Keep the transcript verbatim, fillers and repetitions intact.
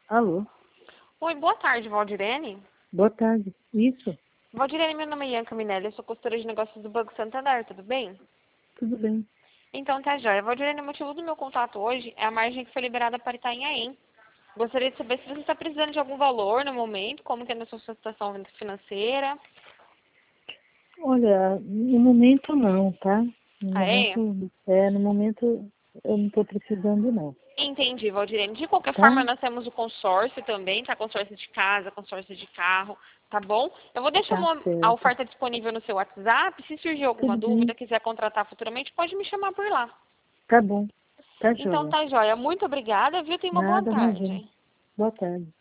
Alô? Oi, boa tarde, Valdirene. Boa tarde. Isso? Valdirene, meu nome é Ianca Minelli, eu sou consultora de negócios do Banco Santander, tudo bem? Tudo bem. Então tá jóia. Valdirene, o motivo do meu contato hoje é a margem que foi liberada para Itanhaém. Gostaria de saber se você está precisando de algum valor no momento, como que é a sua situação financeira. Olha, no momento não, tá? No Ah, é? momento, é, no momento eu não estou precisando não, Entendi, Valdirene. De qualquer tá? forma, nós temos o consórcio também, tá? Consórcio de casa, consórcio de carro, tá bom? Eu vou deixar Tá uma, a certo. oferta disponível no seu WhatsApp. Se surgir alguma Tudo bem. dúvida, quiser contratar futuramente, pode me chamar por lá. Tá bom. Tá Então joia. tá jóia. Muito obrigada, viu? Tenha uma boa Nada, imagina. tarde. Boa tarde.